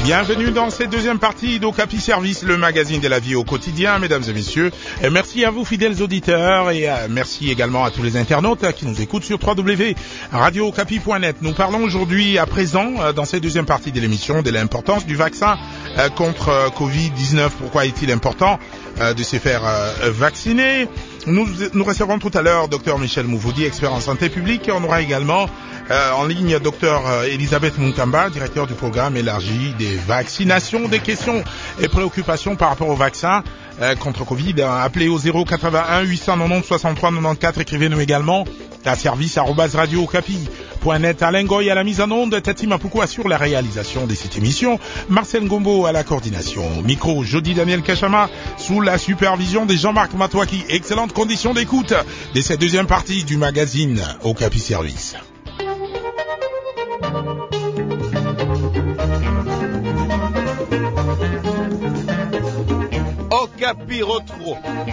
Bienvenue dans cette deuxième partie d'Ocapi Service, le magazine de la vie au quotidien, mesdames et messieurs. Et merci à vous, fidèles auditeurs, et merci également à tous les internautes qui nous écoutent sur www.radioocapi.net. Nous parlons aujourd'hui, à présent, dans cette deuxième partie de l'émission, de l'importance du vaccin contre Covid-19. Pourquoi est-il important de se faire vacciner? Nous recevrons tout à l'heure Dr Michel Mouvoudi, expert en santé publique. On aura également en ligne Dr Elisabeth Munkamba, directeur du programme élargi des vaccinations. Des questions et préoccupations par rapport au vaccin contre Covid. Appelez au 081 890 63 94. Écrivez-nous également à service@radioocapi.net. Alain Goy à la mise en onde, Tati Mapoukou assure la réalisation de cette émission, Marcel Gombo à la coordination. Micro, Jody Daniel Kachama, sous la supervision de Jean-Marc Matouaki. Excellente condition d'écoute de cette deuxième partie du magazine Okapi Service. Okapi Retro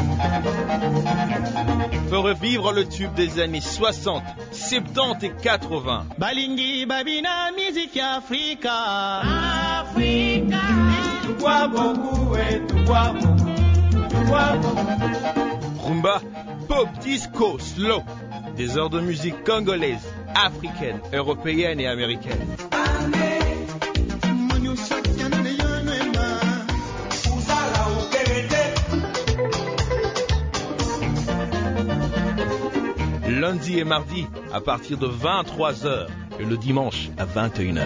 peut revivre le tube des années 60, 70 et 80. Balingi babina musique Africa. Africa. Rumba, pop, disco, slow. Des heures de musique congolaise, africaine, européenne et américaine. Lundi et mardi à partir de 23h et le dimanche à 21h.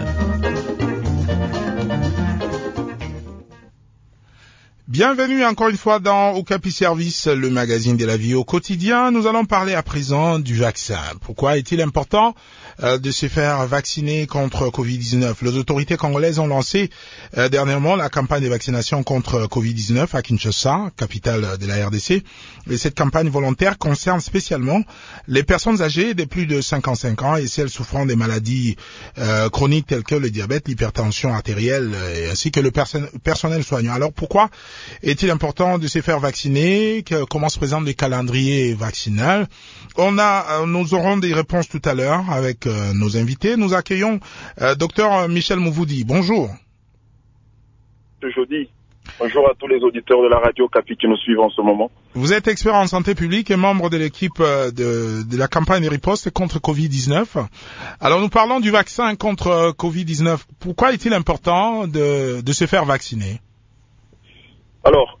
Bienvenue encore une fois dans Okapi Service, le magazine de la vie au quotidien. Nous allons parler à présent du vaccin. Pourquoi est-il important de se faire vacciner contre Covid-19? Les autorités congolaises ont lancé dernièrement la campagne de vaccination contre Covid-19 à Kinshasa, capitale de la RDC. Et cette campagne volontaire concerne spécialement les personnes âgées de plus de 55 ans et celles souffrant des maladies chroniques telles que le diabète, l'hypertension artérielle ainsi que le personnel soignant. Alors pourquoi est-il important de se faire vacciner? Comment se présente le calendrier vaccinal? Nous aurons des réponses tout à l'heure avec nos invités. Nous accueillons Dr Michel Mouvoudi. Bonjour. Jeudi. Bonjour à tous les auditeurs de la radio Capi qui nous suivent en ce moment. Vous êtes expert en santé publique et membre de l'équipe de la campagne de riposte contre Covid-19. Alors nous parlons du vaccin contre Covid-19. Pourquoi est-il important de se faire vacciner? Alors,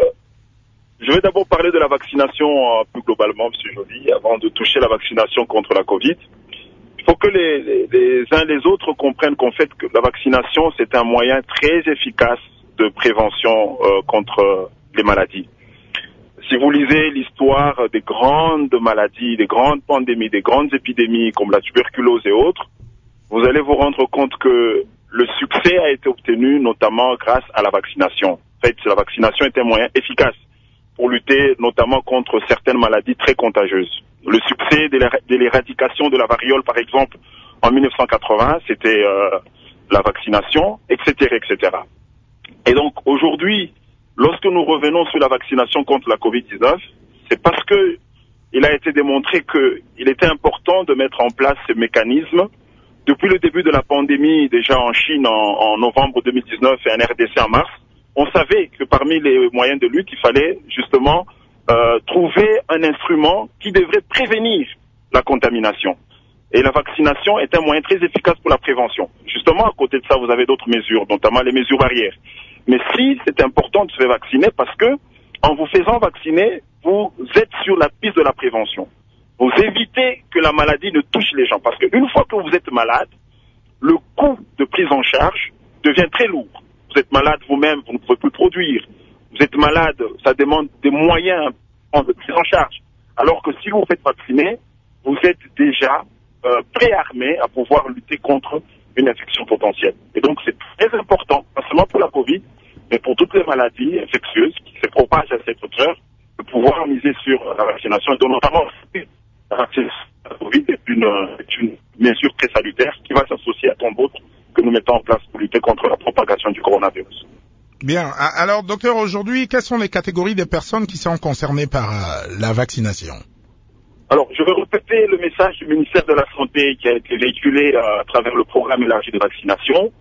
je vais d'abord parler de la vaccination plus globalement, M. Jody, avant de toucher la vaccination contre la Covid. Il faut que les uns et les autres comprennent qu'en fait, que la vaccination, c'est un moyen très efficace de prévention contre les maladies. Si vous lisez l'histoire des grandes maladies, des grandes pandémies, des grandes épidémies comme la tuberculose et autres, vous allez vous rendre compte que le succès a été obtenu notamment grâce à la vaccination. En fait, la vaccination est un moyen efficace pour lutter notamment contre certaines maladies très contagieuses. Le succès de l'éradication de la variole, par exemple, en 1980, c'était la vaccination, etc., etc. Et donc, aujourd'hui, lorsque nous revenons sur la vaccination contre la Covid-19, c'est parce que il a été démontré qu'il était important de mettre en place ce mécanisme. Depuis le début de la pandémie, déjà en Chine en novembre 2019 et en RDC en mars, on savait que parmi les moyens de lutte, il fallait justement trouver un instrument qui devrait prévenir la contamination. Et la vaccination est un moyen très efficace pour la prévention. Justement, à côté de ça, vous avez d'autres mesures, notamment les mesures barrières. Mais si c'est important de se faire vacciner parce que, en vous faisant vacciner, vous êtes sur la piste de la prévention. Vous évitez que la maladie ne touche les gens. Parce qu'une fois que vous êtes malade, le coût de prise en charge devient très lourd. Vous êtes malade vous-même, vous ne pouvez plus produire. Vous êtes malade, ça demande des moyens de prise en charge. Alors que si vous vous faites vacciner, vous êtes déjà préarmé à pouvoir lutter contre une infection potentielle. Et donc c'est très important, pas seulement pour la Covid, mais pour toutes les maladies infectieuses qui se propagent à cette hauteur, de pouvoir miser sur la vaccination. Et donc notamment la vaccination de la Covid est une mesure très salutaire qui va s'associer à tant d'autres que nous mettons en place pour lutter contre la propagation du coronavirus. Bien. Alors, docteur, aujourd'hui, quelles sont les catégories de personnes qui sont concernées par la vaccination? Alors, je vais répéter le message du ministère de la Santé qui a été véhiculé à travers le programme élargi de vaccination.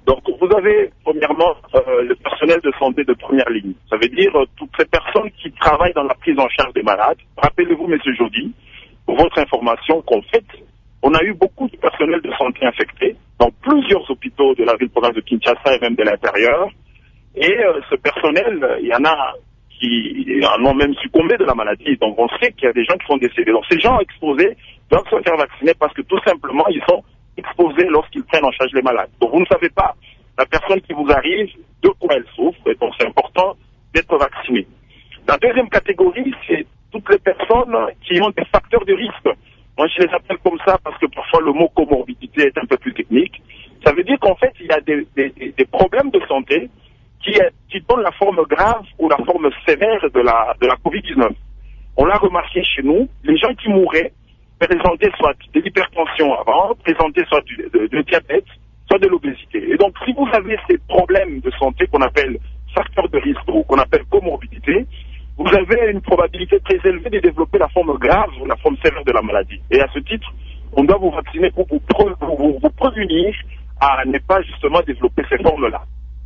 Donc, vous avez, premièrement, le personnel de santé de première ligne. Ça veut dire toutes ces personnes qui travaillent dans la prise en charge des malades. Rappelez-vous, M. Jody, pour votre information, qu'en fait, on a eu beaucoup de personnel de santé infectés dans plusieurs hôpitaux de la ville-province de Kinshasa et même de l'intérieur. Et ce personnel, il y en a qui en ont même succombé de la maladie. Donc, on sait qu'il y a des gens qui sont décédés. Donc, ces gens exposés doivent se faire vacciner parce que tout simplement, ils sont exposés lorsqu'ils prennent en charge les malades. Donc vous ne savez pas, la personne qui vous arrive, de quoi elle souffre, et donc c'est important d'être vacciné. La deuxième catégorie, c'est toutes les personnes qui ont des facteurs de risque. Moi, je les appelle comme ça parce que parfois le mot comorbidité est un peu plus technique. Ça veut dire qu'en fait, il y a des problèmes de santé qui donnent la forme grave ou la forme sévère de la COVID-19. On l'a remarqué chez nous, les gens qui mouraient présenter soit de l'hypertension avant, présenter soit du diabète, soit de l'obésité. Et donc, si vous avez ces problèmes de santé qu'on appelle facteurs de risque ou qu'on appelle comorbidité, vous avez une probabilité très élevée de développer la forme grave ou la forme sévère de la maladie. Et à ce titre, on doit vous vacciner pour vous prévenir à ne pas justement développer ces formes-là.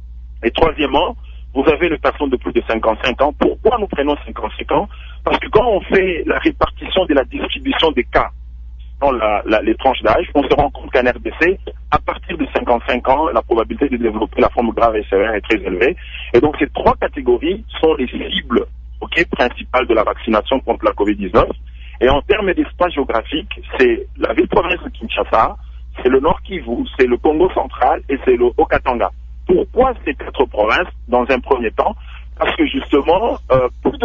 Et troisièmement, vous avez les personnes de plus de 55 ans. Pourquoi nous prenons 55 ans? Parce que quand on fait la répartition de la distribution des cas dans les tranches d'âge, on se rend compte qu'en RDC, à partir de 55 ans, la probabilité de développer la forme grave et sévère est très élevée. Et donc ces trois catégories sont les cibles principales de la vaccination contre la COVID-19. Et en termes d'espace géographique, c'est la ville-province de Kinshasa, c'est le Nord Kivu, c'est le Congo central et c'est le Haut-Katanga. Pourquoi ces quatre provinces dans un premier temps? Parce que justement, plus de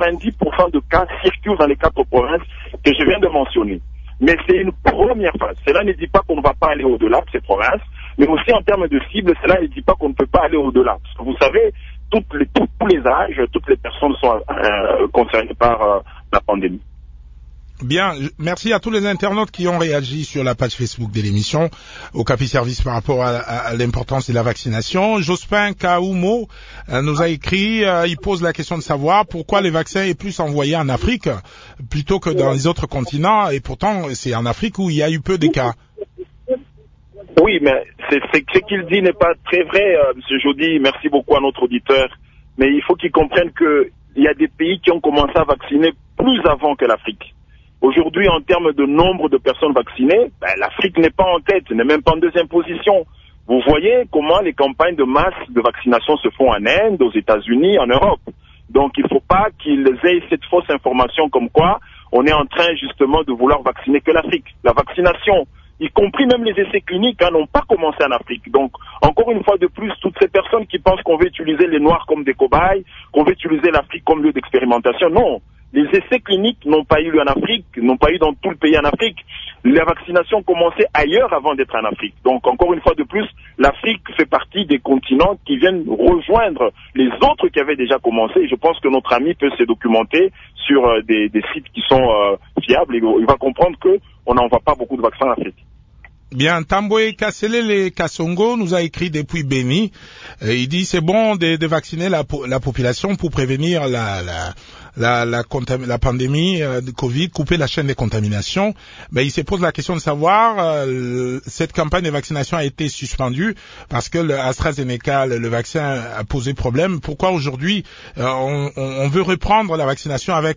90% de cas circulent dans les quatre provinces que je viens de mentionner. Mais c'est une première phase. Cela ne dit pas qu'on ne va pas aller au-delà de ces provinces, mais aussi en termes de cible, cela ne dit pas qu'on ne peut pas aller au-delà. Parce que vous savez, tous les âges, toutes les personnes sont concernées par la pandémie. Bien, merci à tous les internautes qui ont réagi sur la page Facebook de l'émission au Capi Service par rapport à l'importance de la vaccination. Jospin Kaoumo nous a écrit, il pose la question de savoir pourquoi les vaccins est plus envoyés en Afrique plutôt que dans les autres continents, et pourtant c'est en Afrique où il y a eu peu de cas. Oui, mais ce qu'il dit n'est pas très vrai, M. Jody. Merci beaucoup à notre auditeur. Mais il faut qu'il comprenne qu'il y a des pays qui ont commencé à vacciner plus avant que l'Afrique. Aujourd'hui, en termes de nombre de personnes vaccinées, l'Afrique n'est pas en tête, n'est même pas en deuxième position. Vous voyez comment les campagnes de masse de vaccination se font en Inde, aux États-Unis, en Europe. Donc, il ne faut pas qu'ils aient cette fausse information comme quoi on est en train justement de vouloir vacciner que l'Afrique. La vaccination, y compris même les essais cliniques, n'ont pas commencé en Afrique. Donc, encore une fois de plus, toutes ces personnes qui pensent qu'on veut utiliser les Noirs comme des cobayes, qu'on veut utiliser l'Afrique comme lieu d'expérimentation, non. Les essais cliniques n'ont pas eu lieu en Afrique, n'ont pas eu dans tout le pays en Afrique. La vaccination commençait ailleurs avant d'être en Afrique. Donc, encore une fois de plus, l'Afrique fait partie des continents qui viennent rejoindre les autres qui avaient déjà commencé. Et je pense que notre ami peut se documenter sur des sites qui sont fiables. Et il va comprendre qu'on n'envoie pas beaucoup de vaccins en Afrique. Bien, Tamboé Kasselele Kassongo nous a écrit depuis Béni. Il dit c'est bon de vacciner la population pour prévenir la pandémie de Covid, couper la chaîne de contamination. Mais il se pose la question de savoir, cette campagne de vaccination a été suspendue parce que l'AstraZeneca, le vaccin, a posé problème. Pourquoi aujourd'hui on veut reprendre la vaccination avec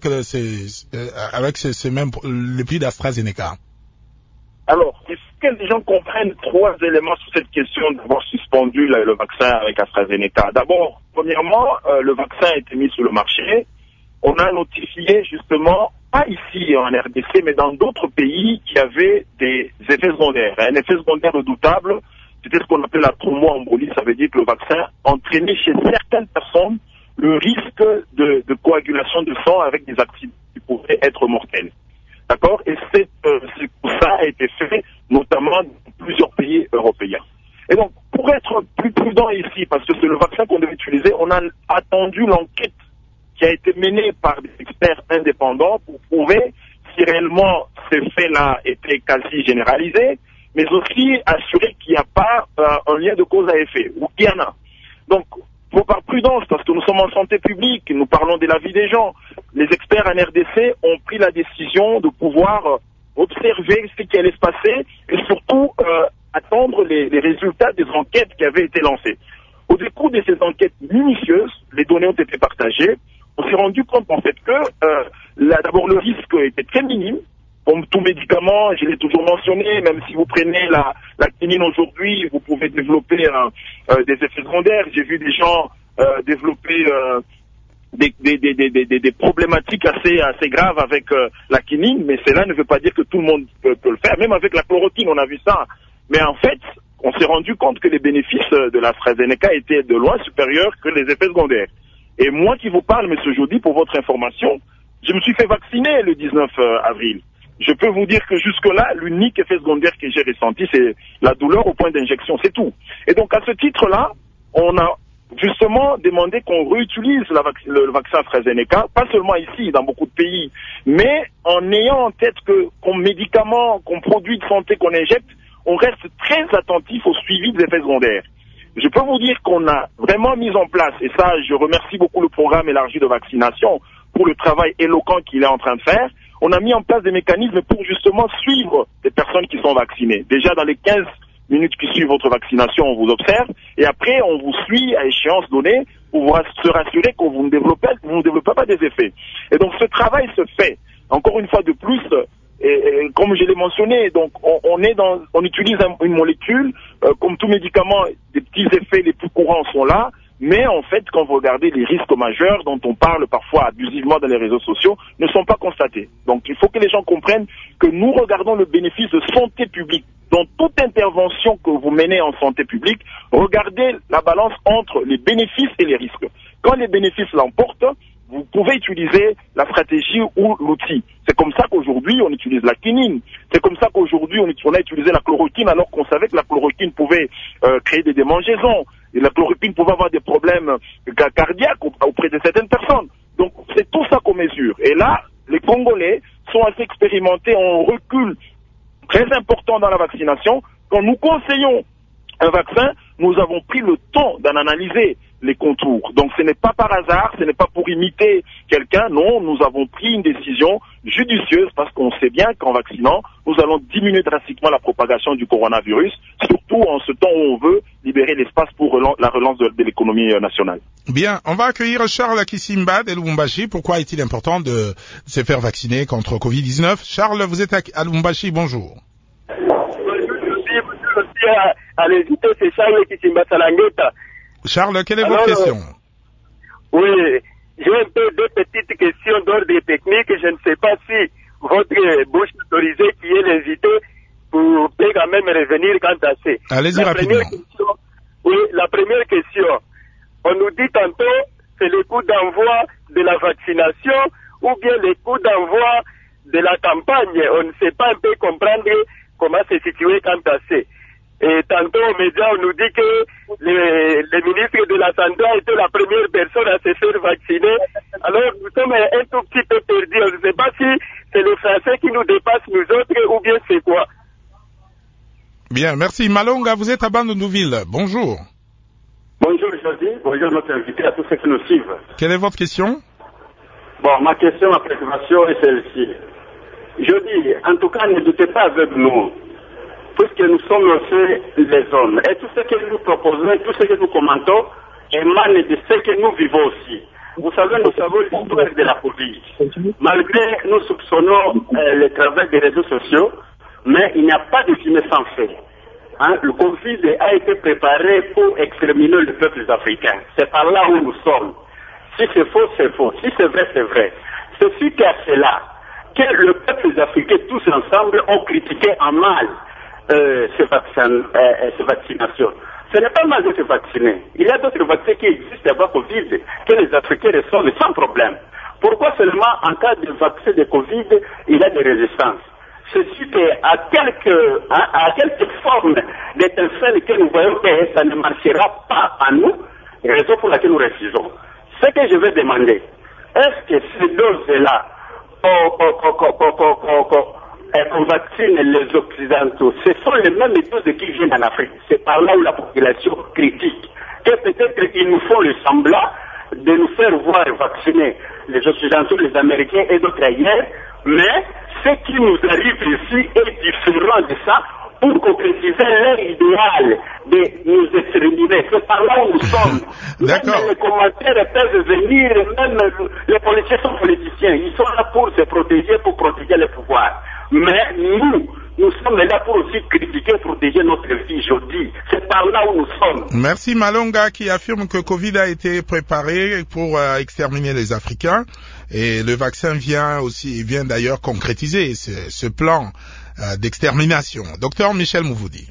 ces mêmes le prix d'AstraZeneca? Alors, il faut que les gens comprennent trois éléments sur cette question d'avoir suspendu le vaccin avec AstraZeneca. D'abord, premièrement, le vaccin a été mis sur le marché. On a notifié justement, pas ici en RDC, mais dans d'autres pays qui avaient des effets secondaires. Un effet secondaire redoutable, c'était ce qu'on appelle la thromboembolie. Ça veut dire que le vaccin entraînait chez certaines personnes le risque de coagulation de sang avec des accidents qui pourraient être mortels. D'accord? Et ça a été fait notamment dans plusieurs pays européens. Et donc, pour être plus prudent ici, parce que c'est le vaccin qu'on devait utiliser, on a attendu l'enquête qui a été menée par des experts indépendants pour prouver si réellement ces faits-là étaient quasi généralisés, mais aussi assurer qu'il n'y a pas un lien de cause à effet, ou qu'il y en a. Donc, faut par prudence, parce que nous sommes en santé publique, nous parlons de la vie des gens. Les experts en RDC ont pris la décision de pouvoir observer ce qui allait se passer et surtout attendre les résultats des enquêtes qui avaient été lancées. Au décours de ces enquêtes minutieuses, les données ont été partagées. On s'est rendu compte en fait que d'abord le risque était très minime. Comme tout médicament, je l'ai toujours mentionné, même si vous prenez la quinine aujourd'hui, vous pouvez développer des effets secondaires. J'ai vu des gens développer des problématiques assez graves avec la quinine, mais cela ne veut pas dire que tout le monde peut le faire. Même avec la chloroquine, on a vu ça. Mais en fait, on s'est rendu compte que les bénéfices de l'AstraZeneca étaient de loin supérieurs que les effets secondaires. Et moi qui vous parle, M. Jody, pour votre information, je me suis fait vacciner le 19 avril. Je peux vous dire que jusque-là, l'unique effet secondaire que j'ai ressenti, c'est la douleur au point d'injection, c'est tout. Et donc à ce titre-là, on a justement demandé qu'on réutilise le vaccin AstraZeneca, pas seulement ici, dans beaucoup de pays, mais en ayant en tête que comme médicament, comme produit de santé qu'on injecte, on reste très attentif au suivi des effets secondaires. Je peux vous dire qu'on a vraiment mis en place, et ça, je remercie beaucoup le programme élargi de vaccination pour le travail éloquent qu'il est en train de faire. On a mis en place des mécanismes pour justement suivre les personnes qui sont vaccinées. Déjà, dans les 15 minutes qui suivent votre vaccination, on vous observe, et après, on vous suit à échéance donnée pour se rassurer que vous ne développez pas des effets. Et donc, ce travail se fait, encore une fois de plus, et comme je l'ai mentionné, donc on utilise une molécule, comme tout médicament, des petits effets les plus courants sont là, mais en fait, quand vous regardez les risques majeurs dont on parle parfois abusivement dans les réseaux sociaux, ne sont pas constatés. Donc il faut que les gens comprennent que nous regardons le bénéfice de santé publique. Dans toute intervention que vous menez en santé publique, regardez la balance entre les bénéfices et les risques. Quand les bénéfices l'emportent, vous pouvez utiliser la stratégie ou l'outil. C'est comme ça qu'aujourd'hui, on utilise la quinine. C'est comme ça qu'aujourd'hui, on a utilisé la chloroquine alors qu'on savait que la chloroquine pouvait créer des démangeaisons. Et la chloroquine pouvait avoir des problèmes cardiaques auprès de certaines personnes. Donc, c'est tout ça qu'on mesure. Et là, les Congolais sont assez expérimentés en recul très important dans la vaccination. Quand nous conseillons un vaccin, nous avons pris le temps d'en analyser les contours. Donc ce n'est pas par hasard, ce n'est pas pour imiter quelqu'un, non, nous avons pris une décision judicieuse parce qu'on sait bien qu'en vaccinant, nous allons diminuer drastiquement la propagation du coronavirus, surtout en ce temps où on veut libérer l'espace pour la relance de l'économie nationale. Bien, on va accueillir Charles Kisimba de Lubumbashi. Pourquoi est-il important de se faire vacciner contre Covid-19? Charles, vous êtes à Lubumbashi, bonjour. À l'invité, c'est Charles Kisimba Salangeta. Charles, quelle est votre question? Oui, j'ai un peu deux petites questions d'ordre technique. Je ne sais pas si votre bouche autorisée qui est l'invité peut quand même revenir quant à ça. Allez-y rapidement. La première question. On nous dit tantôt c'est le coup d'envoi de la vaccination ou bien le coup d'envoi de la campagne. On ne sait pas un peu comprendre comment se situer quant à ça. Et tantôt aux médias, on nous dit que le ministre de la Santé a été la première personne à se faire vacciner. Alors, nous sommes un tout petit peu perdus. On ne sait pas si c'est le français qui nous dépasse nous autres ou bien c'est quoi. Bien, merci. Malonga, vous êtes à Bandundu-Ville. Bonjour. Bonjour, Jody. Bonjour, notre invité, à tous ceux qui nous suivent. Quelle est votre question? Bon, ma question, ma préoccupation est celle-ci. Jody, en tout cas, ne doutez pas avec nous, puisque nous sommes aussi les hommes. Et tout ce que nous proposons, tout ce que nous commentons, émane de ce que nous vivons aussi. Vous savez, nous savons l'histoire de la Covid. Malgré nous soupçonnons le travail des réseaux sociaux, mais il n'y a pas de fumée sans feu. Hein? Le Covid a été préparé pour exterminer les peuples africains. C'est par là où nous sommes. Si c'est faux, c'est faux. Si c'est vrai, c'est vrai. C'est suite à cela que le peuple africain, tous ensemble, ont critiqué en mal ces vaccinations. Ce n'est pas mal de se vacciner. Il y a d'autres vaccins qui existent avant Covid que les Africains reçoivent sans problème. Pourquoi seulement en cas de vaccin de Covid, il y a des résistances? C'est sûr qu'à quelque forme d'étincelle que nous voyons que ça ne marchera pas à nous, raison pour laquelle nous refusons. Ce que je vais demander, est-ce que ces doses-là, qu'on vaccine les Occidentaux, ce sont les mêmes doses qui viennent en Afrique? C'est par là où la population critique. Que peut-être qu'ils nous font le semblant de nous faire voir vacciner les Occidentaux, les Américains et d'autres ailleurs, mais ce qui nous arrive ici est différent de ça, pour concrétiser leur idéal de nous exterminer. C'est par là où nous sommes. Même les commentaires peuvent venir, même les politiciens sont politiciens. Ils sont là pour se protéger, pour protéger le pouvoir. Mais nous sommes là pour aussi critiquer, protéger notre vie, je dis. C'est par là où nous sommes. Merci Malonga qui affirme que Covid a été préparé pour exterminer les Africains. Et le vaccin vient d'ailleurs concrétiser ce plan d'extermination. Docteur Michel Mouvoudi.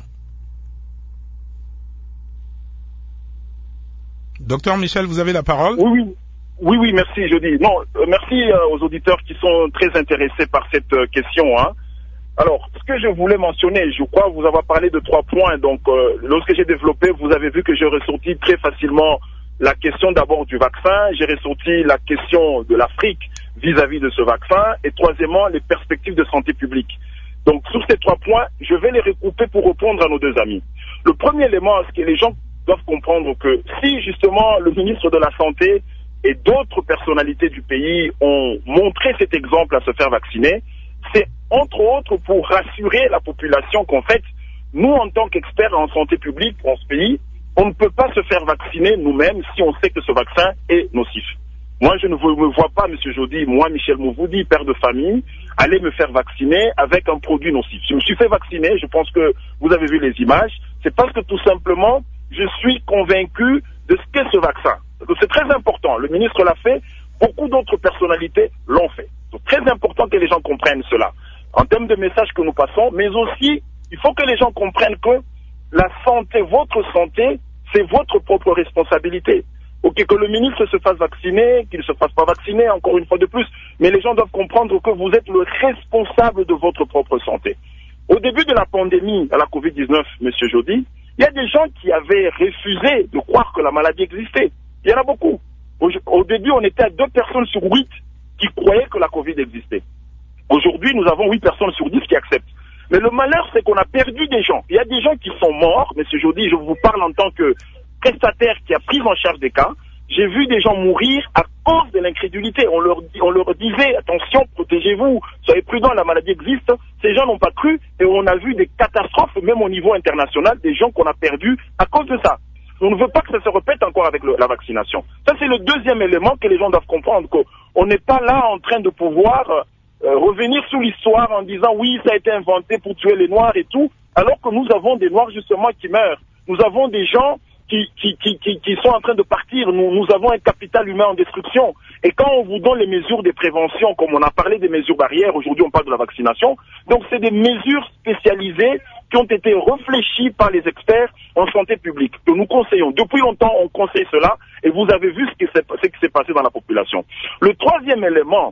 Docteur Michel, vous avez la parole. Oui, merci, je dis. Non, merci aux auditeurs qui sont très intéressés par cette question. Alors, ce que je voulais mentionner, je crois vous avoir parlé de 3 points. Donc, lorsque j'ai développé, vous avez vu que j'ai ressorti très facilement la question d'abord du vaccin, j'ai ressorti la question de l'Afrique vis-à-vis de ce vaccin, et troisièmement, les perspectives de santé publique. Donc, sur ces 3 points, je vais les recouper pour répondre à nos 2 amis. Le premier élément, c'est que les gens doivent comprendre que si, justement, le ministre de la Santé et d'autres personnalités du pays ont montré cet exemple à se faire vacciner, c'est entre autres pour rassurer la population qu'en fait, nous, en tant qu'experts en santé publique dans ce pays, on ne peut pas se faire vacciner nous-mêmes si on sait que ce vaccin est nocif. Moi, je ne me vois pas, Monsieur Jody, moi, Michel Mouvoudi, père de famille, aller me faire vacciner avec un produit nocif. Je me suis fait vacciner, je pense que vous avez vu les images, c'est parce que tout simplement, je suis convaincu de ce qu'est ce vaccin. C'est très important, le ministre l'a fait, beaucoup d'autres personnalités l'ont fait. C'est très important que les gens comprennent cela. En termes de messages que nous passons, mais aussi, il faut que les gens comprennent que la santé, votre santé, c'est votre propre responsabilité. Ok, que le ministre se fasse vacciner, qu'il ne se fasse pas vacciner, encore une fois de plus, mais les gens doivent comprendre que vous êtes le responsable de votre propre santé. Au début de la pandémie, à la Covid-19, Monsieur Jody, il y a des gens qui avaient refusé de croire que la maladie existait. Il y en a beaucoup. Au début, on était à 2 personnes sur 8 qui croyaient que la Covid existait. Aujourd'hui, nous avons 8 personnes sur 10 qui acceptent. Mais le malheur, c'est qu'on a perdu des gens. Il y a des gens qui sont morts, Monsieur Jody, je vous parle en tant que prestataire qui a pris en charge des cas. J'ai vu des gens mourir à cause de l'incrédulité. On leur disait, attention, protégez-vous, soyez prudents, la maladie existe. Ces gens n'ont pas cru et on a vu des catastrophes, même au niveau international, des gens qu'on a perdus à cause de ça. On ne veut pas que ça se répète encore avec la vaccination. Ça, c'est le deuxième élément que les gens doivent comprendre, qu'on n'est pas là en train de pouvoir revenir sur l'histoire en disant oui, ça a été inventé pour tuer les Noirs et tout, alors que nous avons des Noirs justement qui meurent. Nous avons des gens qui sont en train de partir. Nous avons un capital humain en destruction. Et quand on vous donne les mesures de prévention, comme on a parlé des mesures barrières, aujourd'hui on parle de la vaccination, donc c'est des mesures spécialisées qui ont été réfléchies par les experts en santé publique, que nous conseillons. Depuis longtemps, on conseille cela, et vous avez vu ce qui s'est passé dans la population. Le troisième élément,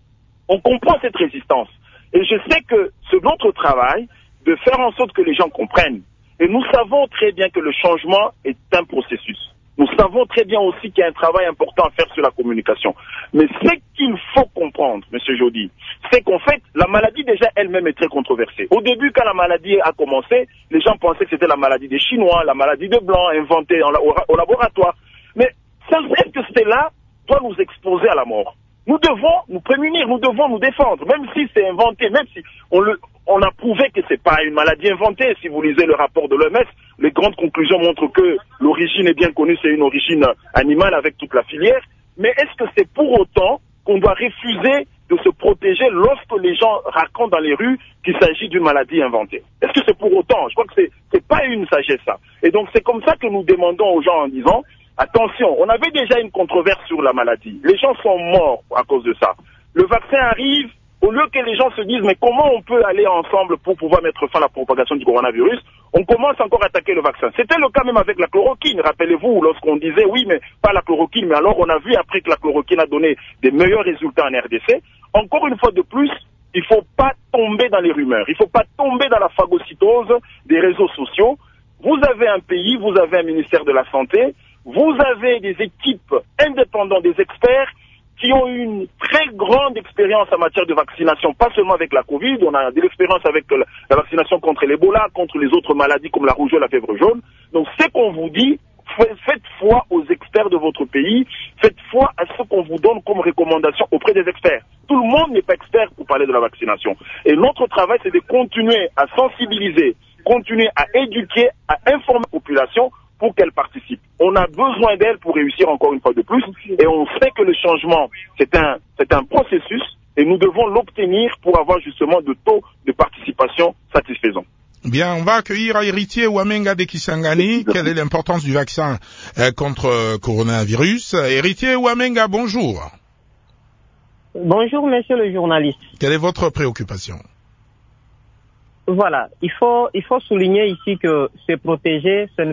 on comprend cette résistance. Et je sais que c'est notre travail de faire en sorte que les gens comprennent. Et nous savons très bien que le changement est un processus. Nous savons très bien aussi qu'il y a un travail important à faire sur la communication. Mais ce qu'il faut comprendre, Monsieur Jody, c'est qu'en fait, la maladie déjà elle-même est très controversée. Au début, quand la maladie a commencé, les gens pensaient que c'était la maladie des Chinois, la maladie de Blancs, inventée au laboratoire. Mais est-ce que cela doit nous exposer à la mort? Nous devons nous prémunir, nous devons nous défendre, même si c'est inventé, même si on a prouvé que c'est pas une maladie inventée. Si vous lisez le rapport de l'OMS, les grandes conclusions montrent que l'origine est bien connue, c'est une origine animale avec toute la filière. Mais est-ce que c'est pour autant qu'on doit refuser de se protéger lorsque les gens racontent dans les rues qu'il s'agit d'une maladie inventée? Est-ce que c'est pour autant? Je crois que c'est pas une sagesse, ça. Et donc c'est comme ça que nous demandons aux gens en disant, attention, on avait déjà une controverse sur la maladie. Les gens sont morts à cause de ça. Le vaccin arrive, au lieu que les gens se disent, mais comment on peut aller ensemble pour pouvoir mettre fin à la propagation du coronavirus, on commence encore à attaquer le vaccin. C'était le cas même avec la chloroquine. Rappelez-vous, lorsqu'on disait, oui, mais pas la chloroquine, mais alors on a vu après que la chloroquine a donné des meilleurs résultats en RDC. Encore une fois de plus, il ne faut pas tomber dans les rumeurs. Il ne faut pas tomber dans la phagocytose des réseaux sociaux. Vous avez un pays, vous avez un ministère de la Santé, vous avez des équipes indépendantes, des experts qui ont une très grande expérience en matière de vaccination, pas seulement avec la Covid, on a de l'expérience avec la vaccination contre l'Ebola, contre les autres maladies comme la rougeole, la fièvre jaune. Donc c'est qu'on vous dit, faites foi aux experts de votre pays, faites foi à ce qu'on vous donne comme recommandation auprès des experts. Tout le monde n'est pas expert pour parler de la vaccination. Et notre travail, c'est de continuer à sensibiliser continuer à éduquer, à informer la population pour qu'elle participe. On a besoin d'elle pour réussir encore une fois de plus, et on sait que le changement, c'est un processus, et nous devons l'obtenir pour avoir justement de taux de participation satisfaisants. Bien, on va accueillir Héritier Wamenga de Kisangani. Quelle est l'importance du vaccin contre coronavirus? Héritier Wamenga, bonjour. Bonjour, monsieur le journaliste. Quelle est votre préoccupation? Voilà, il faut souligner ici que se protéger, ça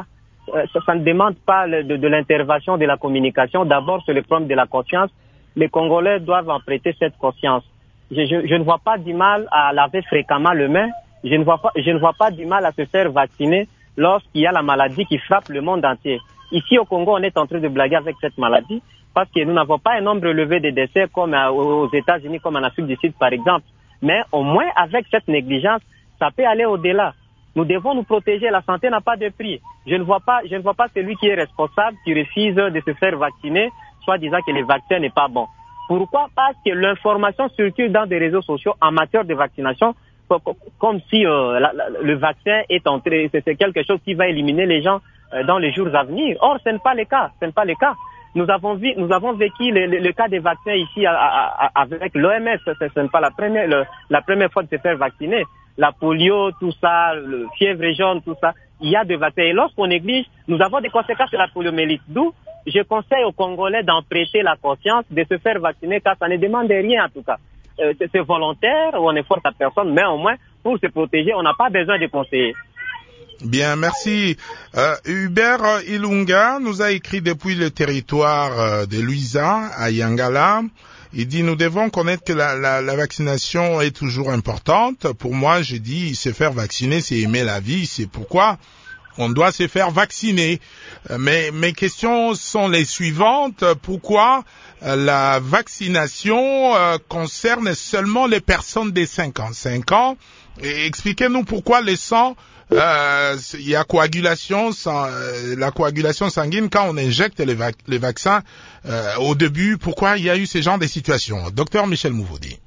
ne demande pas de l'intervention de la communication. D'abord, c'est le problème de la conscience. Les Congolais doivent en prêter cette conscience. Je ne vois pas du mal à laver fréquemment les mains. Je ne vois pas du mal à se faire vacciner lorsqu'il y a la maladie qui frappe le monde entier. Ici au Congo, on est en train de blaguer avec cette maladie parce que nous n'avons pas un nombre élevé de décès comme aux États-Unis, comme en Afrique du Sud par exemple. Mais au moins avec cette négligence, ça peut aller au-delà. Nous devons nous protéger. La santé n'a pas de prix. Je ne vois pas celui qui est responsable, qui refuse de se faire vacciner, soit disant que le vaccin n'est pas bon. Pourquoi? Parce que l'information circule dans des réseaux sociaux en matière de vaccination, comme si le vaccin est entré, c'est quelque chose qui va éliminer les gens dans les jours à venir. Or, ce n'est pas le cas. Nous avons vécu le cas des vaccins ici avec l'OMS. Ce n'est pas la première fois de se faire vacciner. La polio, tout ça, le fièvre jaune, tout ça. Il y a des vaccins. Et lorsqu'on néglige, nous avons des conséquences sur la poliomyélite. D'où je conseille aux Congolais d'en prêter la conscience, de se faire vacciner, car ça ne demande rien en tout cas. C'est volontaire, on ne force à personne, mais au moins, pour se protéger, on n'a pas besoin de conseiller. Bien, merci. Hubert Ilunga nous a écrit depuis le territoire de Luisa, à Yangala. Il dit, nous devons connaître que la vaccination est toujours importante. Pour moi, je dis, se faire vacciner, c'est aimer la vie. C'est pourquoi on doit se faire vacciner. Mais mes questions sont les suivantes. Pourquoi la vaccination concerne seulement les personnes de 55 ans? Et expliquez-nous pourquoi le sang, il y a coagulation, la coagulation sanguine quand on injecte les vaccins au début. Pourquoi il y a eu ce genre de situations? Docteur Michel Mouvoudi.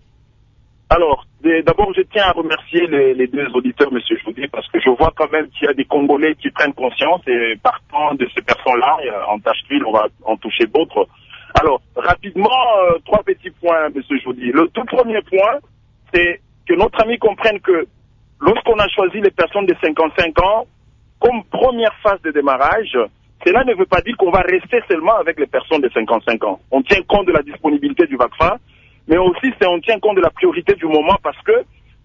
Alors, d'abord, je tiens à remercier les deux auditeurs, M. Joudi, parce que je vois quand même qu'il y a des Congolais qui prennent conscience, et partant de ces personnes-là, en Tacheville, on va en toucher d'autres. Alors, rapidement, trois petits points, M. Joudi. Le tout premier point, c'est que notre ami comprenne que lorsqu'on a choisi les personnes de 55 ans comme première phase de démarrage, cela ne veut pas dire qu'on va rester seulement avec les personnes de 55 ans. On tient compte de la disponibilité du vaccin, mais aussi on tient compte de la priorité du moment, parce que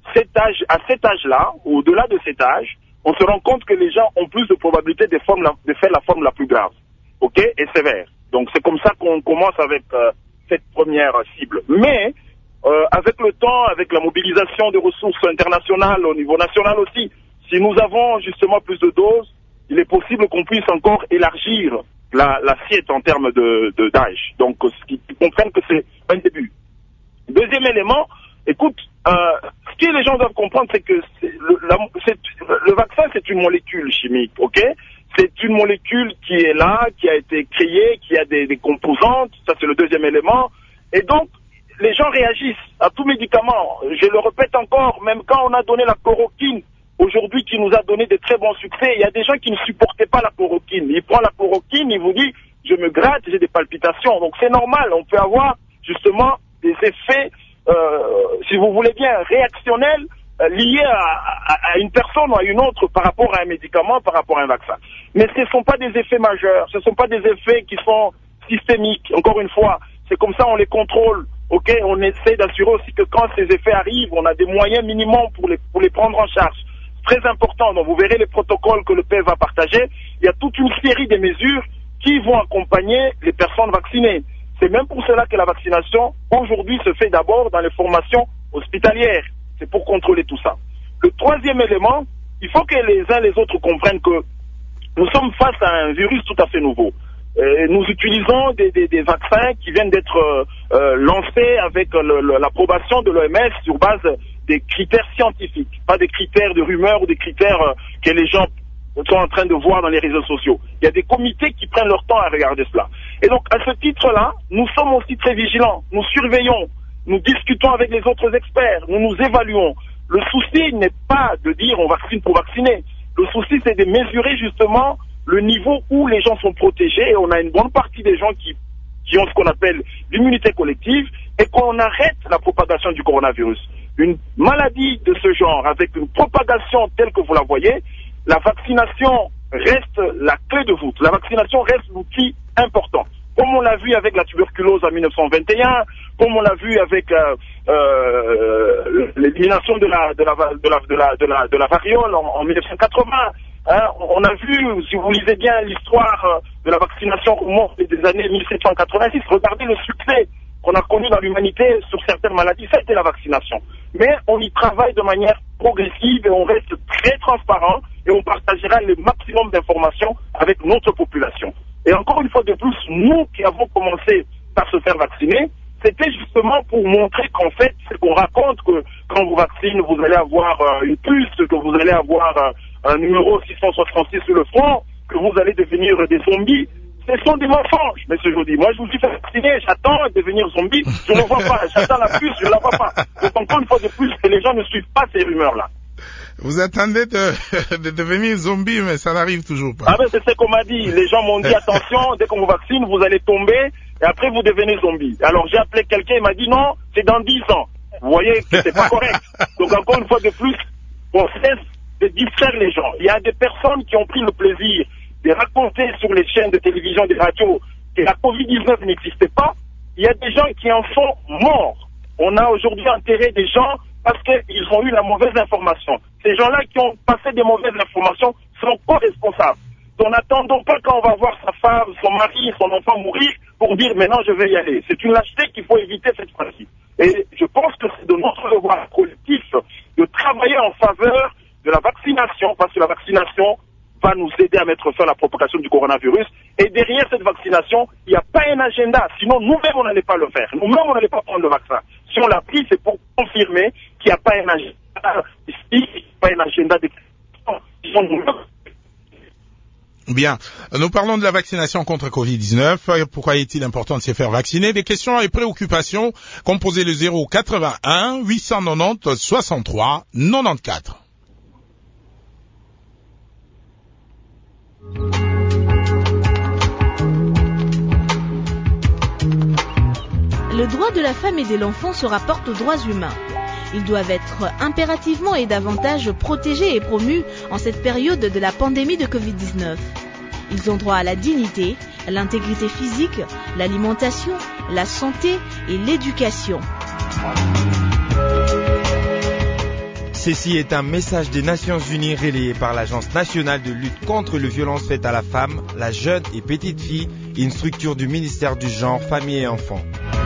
à cet âge-là, au-delà de cet âge, on se rend compte que les gens ont plus de probabilité de faire la forme la plus grave, ok, et sévère. Donc c'est comme ça qu'on commence avec cette première cible. Mais avec le temps, avec la mobilisation des ressources internationales au niveau national aussi, si nous avons justement plus de doses, il est possible qu'on puisse encore élargir l'assiette en termes d'âge. Donc, qu'ils comprennent que c'est un début. Deuxième élément, écoute, ce que les gens doivent comprendre, c'est que le vaccin, c'est une molécule chimique, ok? C'est une molécule qui est là, qui a été créée, qui a des composantes, ça c'est le deuxième élément. Et donc, les gens réagissent à tout médicament. Je le répète encore, même quand on a donné la chloroquine, aujourd'hui qui nous a donné de très bons succès, il y a des gens qui ne supportaient pas la chloroquine. Ils prennent la chloroquine, ils vous disent, je me gratte, j'ai des palpitations. Donc c'est normal, on peut avoir justement des effets, si vous voulez bien, réactionnels, liés à une personne ou à une autre par rapport à un médicament, par rapport à un vaccin. Mais ce ne sont pas des effets majeurs, ce ne sont pas des effets qui sont systémiques. Encore une fois, c'est comme ça on les contrôle. Ok, on essaie d'assurer aussi que quand ces effets arrivent, on a des moyens minimums pour les prendre en charge. C'est très important. Donc vous verrez les protocoles que le PEV va partager. Il y a toute une série de mesures qui vont accompagner les personnes vaccinées. C'est même pour cela que la vaccination aujourd'hui se fait d'abord dans les formations hospitalières. C'est pour contrôler tout ça. Le troisième élément, il faut que les uns et les autres comprennent que nous sommes face à un virus tout à fait nouveau. Nous utilisons des vaccins qui viennent d'être lancés avec l'approbation de l'OMS sur base des critères scientifiques, pas des critères de rumeurs ou des critères que les gens sont en train de voir dans les réseaux sociaux. Il y a des comités qui prennent leur temps à regarder cela. Et donc, à ce titre-là, nous sommes aussi très vigilants. Nous surveillons, nous discutons avec les autres experts, nous nous évaluons. le souci n'est pas de dire on vaccine pour vacciner. Le souci, c'est de mesurer justement le niveau où les gens sont protégés, et on a une bonne partie des gens qui ont ce qu'on appelle l'immunité collective, et qu'on arrête la propagation du coronavirus. Une maladie de ce genre, avec une propagation telle que vous la voyez, la vaccination reste la clé de voûte. La vaccination reste l'outil important. Comme on l'a vu avec la tuberculose en 1921, comme on l'a vu avec l'élimination de la variole en 1980. Hein, on a vu, si vous lisez bien l'histoire de la vaccination au monde des années 1786, regardez le succès qu'on a connu dans l'humanité sur certaines maladies, ça a été la vaccination. Mais on y travaille de manière progressive et on reste très transparent et on partagera le maximum d'informations avec notre population. Et encore une fois de plus, nous qui avons commencé par se faire vacciner, c'était justement pour montrer qu'en fait, c'est qu'on raconte que quand vous vaccinez, vous allez avoir une puce, que vous allez avoir un numéro 666 sur le front, que vous allez devenir des zombies. Ce sont des mensonges, monsieur Jody. Moi, je vous suis fait vacciner, j'attends de devenir zombie, je ne vois pas. J'attends la puce, je ne la vois pas. Donc encore une fois de plus, que les gens ne suivent pas ces rumeurs-là. Vous attendez de devenir zombie, mais ça n'arrive toujours pas. Ah ben c'est ce qu'on m'a dit. Les gens m'ont dit attention, dès qu'on vous vaccine, vous allez tomber et après vous devenez zombie. Alors j'ai appelé quelqu'un, il m'a dit non, c'est dans 10 ans. Vous voyez que c'est pas correct. Donc encore une fois de plus, on cesse de distraire les gens. Il y a des personnes qui ont pris le plaisir de raconter sur les chaînes de télévision, des radios, que la Covid-19 n'existait pas. Il y a des gens qui en sont morts. On a aujourd'hui enterré des gens parce qu'ils ont eu la mauvaise information. Ces gens-là qui ont passé des mauvaises informations sont co-responsables. Donc n'attendons pas quand on va voir sa femme, son mari, son enfant mourir pour dire maintenant je vais y aller. C'est une lâcheté qu'il faut éviter cette fois-ci. Et je pense que c'est de notre devoir collectif de travailler en faveur de la vaccination, parce que la vaccination va nous aider à mettre fin à la propagation du coronavirus. Et derrière cette vaccination, il n'y a pas un agenda. Sinon, nous-mêmes, on n'allait pas le faire. Nous-mêmes, on n'allait pas prendre le vaccin. Si on l'a pris, c'est pour confirmer qu'il n'y a pas un agenda ici, pas un agenda d'expression. Bien. Nous parlons de la vaccination contre Covid-19. Pourquoi est-il important de se faire vacciner? Des questions et préoccupations. Composez le 081 890 63 94. Le droit de la femme et de l'enfant se rapporte aux droits humains. Ils doivent être impérativement et davantage protégés et promus en cette période de la pandémie de Covid-19. Ils ont droit à la dignité, à l'intégrité physique, l'alimentation, la santé et l'éducation. Ceci est un message des Nations Unies relayé par l'Agence nationale de lutte contre les violences faites à la femme, la jeune et petite fille, une structure du ministère du Genre, Famille et Enfants.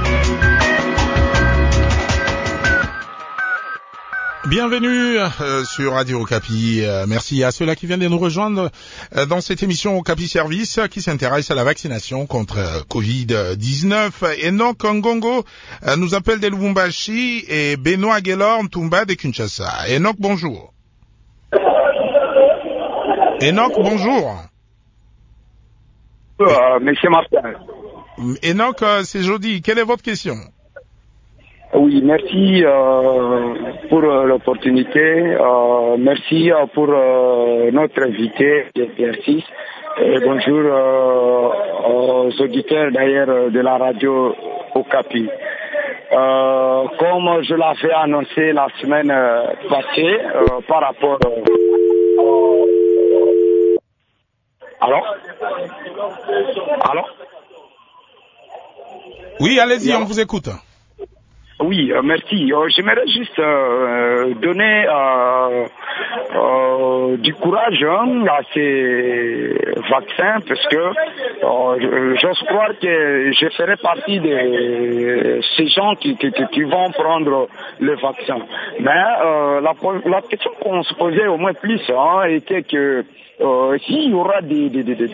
Bienvenue sur Radio Okapi. Merci à ceux-là qui viennent de nous rejoindre dans cette émission Okapi Service qui s'intéresse à la vaccination contre Covid-19. Enoch Ngongo nous appelle de Lubumbashi et Benoît Guélor Ntumba de Kinshasa. Enoch, bonjour. Enoch, bonjour. Monsieur Martin. Enoch, c'est Jody. Quelle est votre question? Oui, merci pour l'opportunité. Merci pour notre invité d'exercice. Et bonjour aux auditeurs d'ailleurs de la radio Okapi. Comme je l'avais annoncé la semaine passée par rapport... Allô? Oui, allez-y, on vous écoute. Oui, merci. J'aimerais juste donner du courage à ces vaccins parce que j'ose croire que je ferai partie de ces gens qui vont prendre le vaccin. Mais la question qu'on se posait au moins plus était que s'il y aura des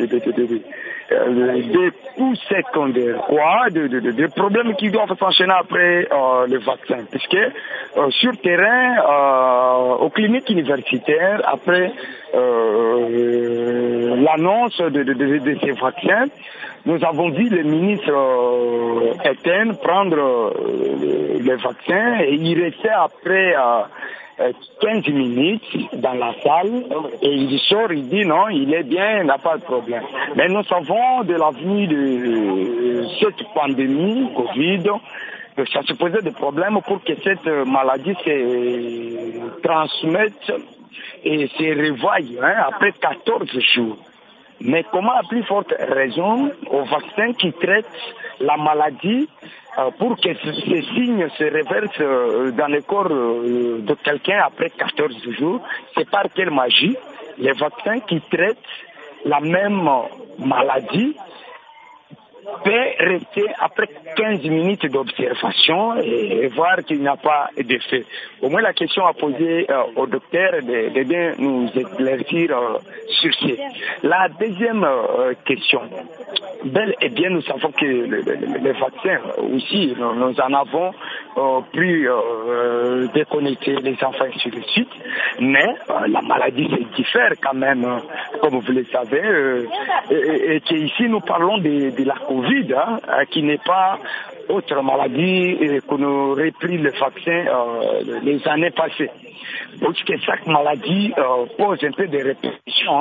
coups secondaires, des problèmes qui doivent s'enchaîner après le vaccin, puisque sur terrain, aux cliniques universitaires, après l'annonce de ces vaccins, nous avons vu le ministre Etienne prendre le vaccin et il restait après 15 minutes dans la salle et il sort, il dit non, il est bien, il n'a pas de problème. Mais nous savons de l'avenir de cette pandémie, Covid, ça se posait des problèmes pour que cette maladie se transmette et se revoie après 14 jours. Mais comment à plus forte raison au vaccin qui traite la maladie pour que ces signes se réversent dans le corps de quelqu'un après 14 jours, c'est par quelle magie les vaccins qui traitent la même maladie peut rester après 15 minutes d'observation et voir qu'il n'y a pas d'effet. Au moins la question à poser au docteur de bien nous éclaircir sur ce. La deuxième question, bel et bien nous savons que les vaccins aussi, nous en avons pu déconnecter les enfants et ainsi de suite, mais la maladie se diffère quand même, comme vous le savez, et qu'ici nous parlons de la Covid, qui n'est pas autre maladie qu'on aurait pris le vaccin les années passées. Parce que chaque maladie pose un peu de répétition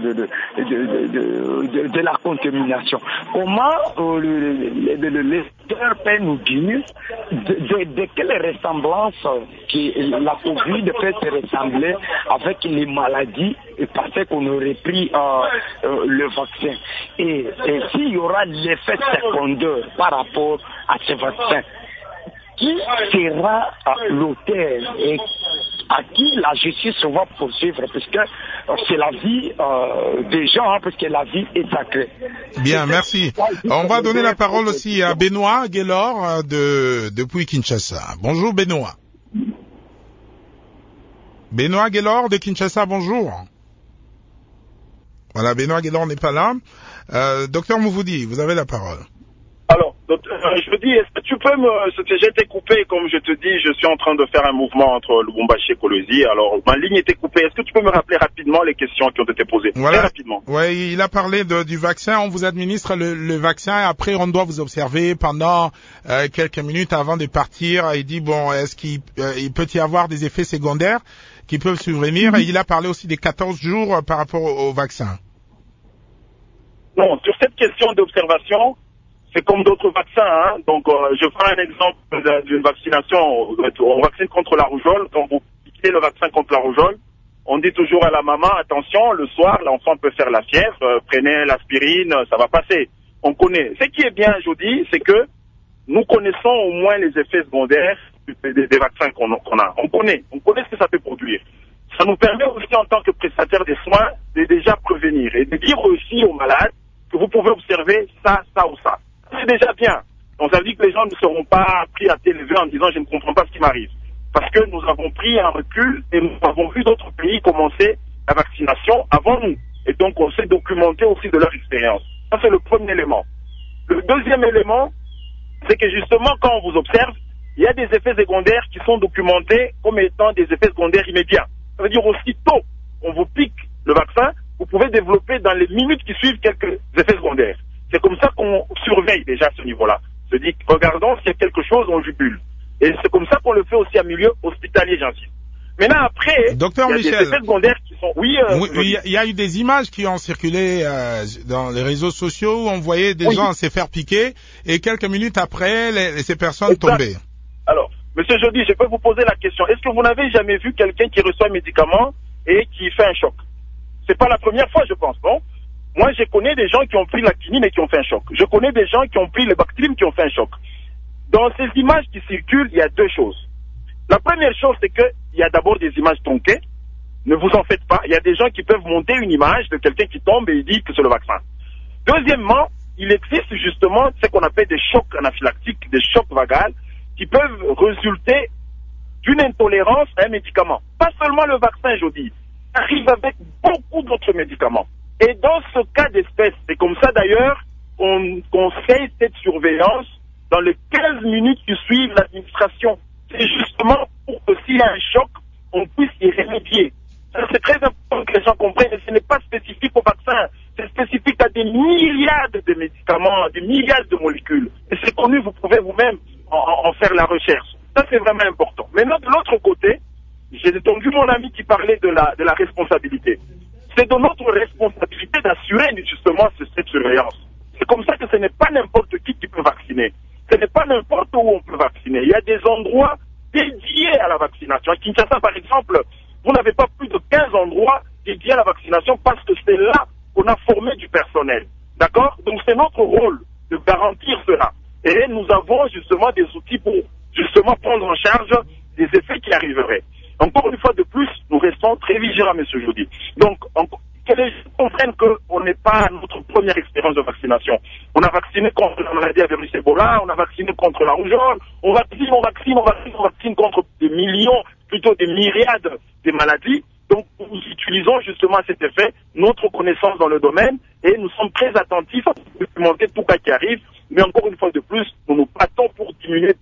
de la contamination. Comment le lecteur peut nous dire de quelle ressemblance que la Covid peut se ressembler avec les maladies parce qu'on aurait pris le vaccin. Et s'il y aura l'effet secondaire par rapport à ce vaccin, qui sera l'auteur et à qui la justice va poursuivre, puisque c'est la vie des gens, parce que la vie est sacrée. Bien, merci. On va donner la parole aussi à Benoît Gaylor depuis Kinshasa. Bonjour Benoît. Benoît Gaylor de Kinshasa, bonjour. Voilà, Benoît Gaylor n'est pas là. Docteur Mouvoudi, vous avez la parole. Alors, je dis, est-ce que tu peux j'ai été coupé, comme je te dis, je suis en train de faire un mouvement entre Lubumbashi et Kolwezi, alors ma ligne était coupée. Est-ce que tu peux me rappeler rapidement les questions qui ont été posées? Voilà. Très rapidement. Oui, il a parlé du vaccin, on vous administre le vaccin, après on doit vous observer pendant quelques minutes avant de partir. Il dit, bon, est-ce qu'il peut y avoir des effets secondaires qui peuvent survenir? Et il a parlé aussi des 14 jours par rapport au vaccin. Non, sur cette question d'observation, c'est comme d'autres vaccins, Donc, je prends un exemple d'une vaccination. On vaccine contre la rougeole. Quand vous piquez le vaccin contre la rougeole, on dit toujours à la maman, attention, le soir, l'enfant peut faire la fièvre, prenez l'aspirine, ça va passer. On connaît. Ce qui est bien, je dis, c'est que nous connaissons au moins les effets secondaires des vaccins qu'on a. On connaît ce que ça peut produire. Ça nous permet aussi, en tant que prestataire des soins, de déjà prévenir et de dire aussi aux malades que vous pouvez observer ça, ça ou ça. C'est déjà bien. Donc ça veut dire que les gens ne seront pas pris à téléviser en disant je ne comprends pas ce qui m'arrive. Parce que nous avons pris un recul et nous avons vu d'autres pays commencer la vaccination avant nous. Et donc on s'est documenté aussi de leur expérience. Ça c'est le premier élément. Le deuxième élément, c'est que justement quand on vous observe, il y a des effets secondaires qui sont documentés comme étant des effets secondaires immédiats. Ça veut dire aussitôt on vous pique le vaccin, vous pouvez développer dans les minutes qui suivent quelques effets secondaires. C'est comme ça qu'on surveille déjà à ce niveau-là. Se dit, regardons s'il y a quelque chose, on jubile. Et c'est comme ça qu'on le fait aussi à milieu hospitalier, j'insiste. Maintenant, après, Docteur il y a Michel, des effets secondaires qui sont... Oui, il y a eu des images qui ont circulé dans les réseaux sociaux où on voyait des gens se faire piquer et quelques minutes après, ces personnes tombaient. Alors, Monsieur Jody, je peux vous poser la question. Est-ce que vous n'avez jamais vu quelqu'un qui reçoit un médicament et qui fait un choc? C'est pas la première fois, je pense, non? Moi, je connais des gens qui ont pris la quinine et qui ont fait un choc. Je connais des gens qui ont pris le Bactrim qui ont fait un choc. Dans ces images qui circulent, il y a deux choses. La première chose, c'est qu'il y a d'abord des images tronquées. Ne vous en faites pas. Il y a des gens qui peuvent monter une image de quelqu'un qui tombe et il dit que c'est le vaccin. Deuxièmement, il existe justement ce qu'on appelle des chocs anaphylactiques, des chocs vagales, qui peuvent résulter d'une intolérance à un médicament. Pas seulement le vaccin, je dis. Ça arrive avec beaucoup d'autres médicaments. Et dans ce cas d'espèce, c'est comme ça d'ailleurs qu'on fait cette surveillance dans les 15 minutes qui suivent l'administration. C'est justement pour que s'il y a un choc, on puisse y remédier. C'est très important que les gens comprennent, et ce n'est pas spécifique au vaccin, c'est spécifique à des milliards de médicaments, des milliards de molécules. Et c'est connu, vous pouvez vous-même en faire la recherche. Ça, c'est vraiment important. Maintenant, de l'autre côté, j'ai entendu mon ami qui parlait de la responsabilité. C'est de notre responsabilité d'assurer justement cette surveillance. C'est comme ça que ce n'est pas n'importe qui peut vacciner. Ce n'est pas n'importe où on peut vacciner. Il y a des endroits dédiés à la vaccination. À Kinshasa, par exemple, vous n'avez pas plus de 15 endroits dédiés à la vaccination parce que c'est là qu'on a formé du personnel. D'accord? Donc c'est notre rôle de garantir cela. Et nous avons justement des outils pour justement prendre en charge des effets qui arriveraient. Encore une fois de plus, nous restons très vigilants, M. Jody. Donc, que les gens comprennent qu'on n'est pas à notre première expérience de vaccination. On a vacciné contre la maladie à virus Ebola, on a vacciné contre la rougeole, on vaccine contre des millions, plutôt des myriades de maladies. Donc, nous utilisons justement à cet effet notre connaissance dans le domaine et nous sommes très attentifs à documenter tout cas qui arrive. Mais encore une fois de plus, nous nous battons pour diminuer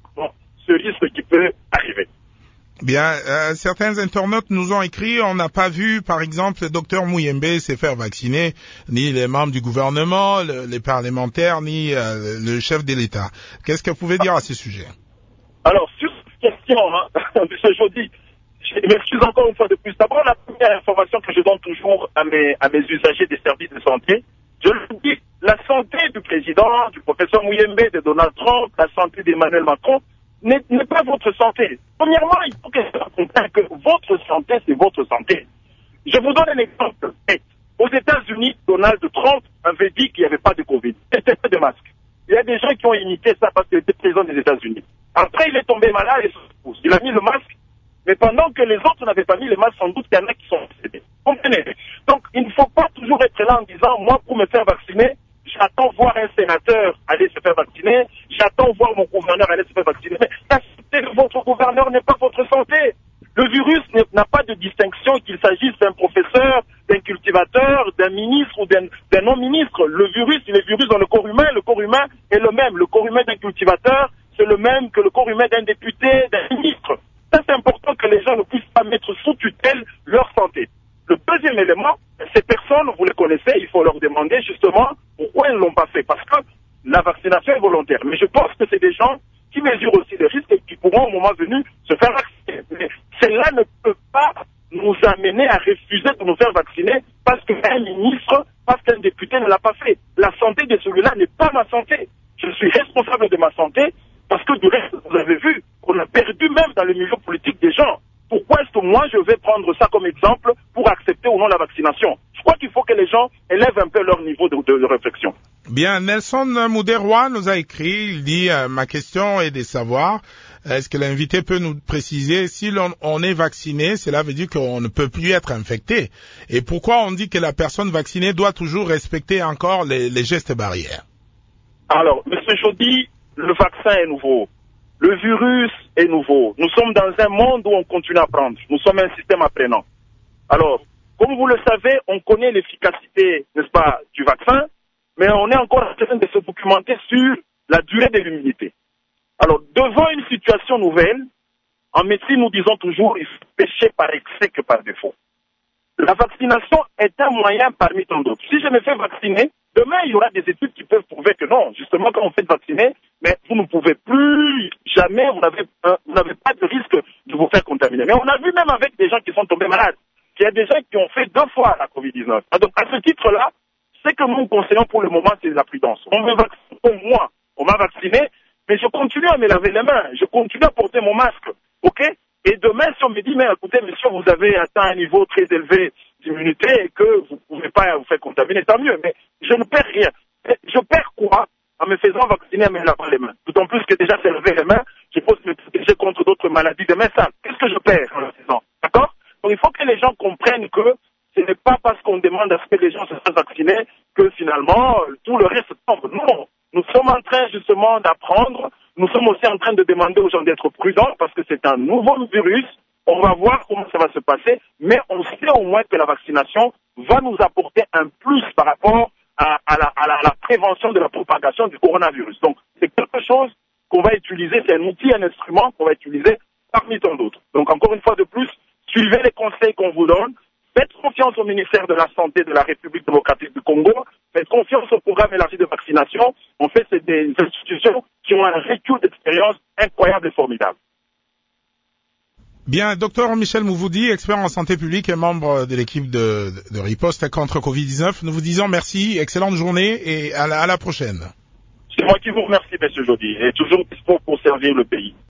ce risque qui peut arriver. Bien, certains internautes nous ont écrit, on n'a pas vu, par exemple, le docteur Mouyembe se faire vacciner, ni les membres du gouvernement, les parlementaires, ni le chef de l'État. Qu'est-ce que vous pouvez dire à ce sujet? Alors, sur cette question, M. Jody, je m'excuse encore une fois de plus. D'abord, la première information que je donne toujours à mes usagers des services de santé, je le dis, la santé du président, du professeur Mouyembe, de Donald Trump, la santé d'Emmanuel Macron, n'est pas votre santé. Premièrement, il faut que je comprenne que votre santé, c'est votre santé. Je vous donne un exemple. Aux États-Unis, Donald Trump avait dit qu'il n'y avait pas de Covid. C'était pas de masque. Il y a des gens qui ont imité ça parce qu'il était président des États-Unis. Après, il est tombé malade et il a mis le masque. Mais pendant que les autres n'avaient pas mis le masque, sans doute qu'il y en a qui sont décédés. Comprenez? Donc, il ne faut pas toujours être là en disant, moi, pour me faire vacciner, j'attends voir un sénateur aller se faire vacciner, j'attends voir mon gouverneur aller se faire vacciner. Mais la santé de votre gouverneur n'est pas votre santé. Le virus n'a pas de distinction qu'il s'agisse d'un professeur, d'un cultivateur, d'un ministre ou d'un non-ministre. Le virus, il est virus dans le corps humain est le même. Le corps humain d'un cultivateur, c'est le même que le corps humain d'un député, d'un ministre. Ça, c'est important que les gens ne puissent pas mettre sous tutelle leur santé. Le deuxième élément, ces personnes, vous les connaissez, il faut leur demander justement pourquoi ils ne l'ont pas fait. Parce que la vaccination est volontaire. Mais je pense que c'est des gens qui mesurent aussi les risques et qui pourront au moment venu se faire vacciner. Mais cela ne peut pas nous amener à refuser de nous faire vacciner parce qu'un ministre, parce qu'un député ne l'a pas fait. La santé de celui-là n'est pas ma santé. Je suis responsable de ma santé parce que du reste, vous avez vu qu'on a perdu même dans le milieu politique des gens. Pourquoi est-ce que moi je vais prendre ça comme exemple pour accepter ou non la vaccination? Je crois qu'il faut que les gens élèvent un peu leur niveau de réflexion. Bien, Nelson Mouderwa nous a écrit, il dit ma question est de savoir, est-ce que l'invité peut nous préciser si on est vacciné, cela veut dire qu'on ne peut plus être infecté. Et pourquoi on dit que la personne vaccinée doit toujours respecter encore les gestes barrières? Alors, M. Jody, le vaccin est nouveau. Le virus est nouveau. Nous sommes dans un monde où on continue à apprendre. Nous sommes un système apprenant. Alors, comme vous le savez, on connaît l'efficacité, n'est-ce pas, du vaccin, mais on est encore en train de se documenter sur la durée de l'immunité. Alors, devant une situation nouvelle, en médecine, nous disons toujours, il faut pécher par excès que par défaut. La vaccination est un moyen parmi tant d'autres. Si je me fais vacciner, demain, il y aura des études qui peuvent prouver que non. Justement, quand on fait vacciner, mais vous ne pouvez plus, jamais, vous n'avez pas de risque de vous faire contaminer. Mais on a vu même avec des gens qui sont tombés malades, qu'il y a des gens qui ont fait 2 fois la Covid-19. Donc, à ce titre-là, ce que nous conseillons pour le moment, c'est la prudence. On me vaccine, pour moi, on m'a vacciné, mais je continue à me laver les mains, je continue à porter mon masque, ok? Et demain, si on me dit, mais écoutez, monsieur, vous avez atteint un niveau très élevé d'immunité et que vous ne pouvez pas vous faire contaminer, tant mieux. Mais je ne perds rien. Je perds quoi en me faisant vacciner, en me lavant les mains? D'autant plus que déjà, c'est laver les mains, je peux me protéger contre d'autres maladies de mains sales. Qu'est-ce que je perds en le faisant? D'accord? Donc, il faut que les gens comprennent que ce n'est pas parce qu'on demande à ce que les gens se fassent vacciner que finalement, tout le reste tombe. Non. Nous sommes en train justement d'apprendre. Nous sommes aussi en train de demander aux gens d'être prudents parce que c'est un nouveau virus. On va voir comment ça va se passer, mais on sait au moins que la vaccination va nous apporter un plus par rapport à la prévention de la propagation du coronavirus. Donc, c'est quelque chose qu'on va utiliser, c'est un outil, un instrument qu'on va utiliser parmi tant d'autres. Donc, encore une fois de plus, suivez les conseils qu'on vous donne. Faites confiance au ministère de la Santé de la République démocratique du Congo. Faites confiance au programme élargi de vaccination. En fait, c'est des institutions qui ont un recul d'expérience incroyable et formidable. Bien, docteur Michel Mouvoudi, expert en santé publique et membre de l'équipe de riposte contre Covid-19, nous vous disons merci, excellente journée et à la prochaine. C'est moi qui vous remercie, M. Jody, et toujours dispo pour servir le pays.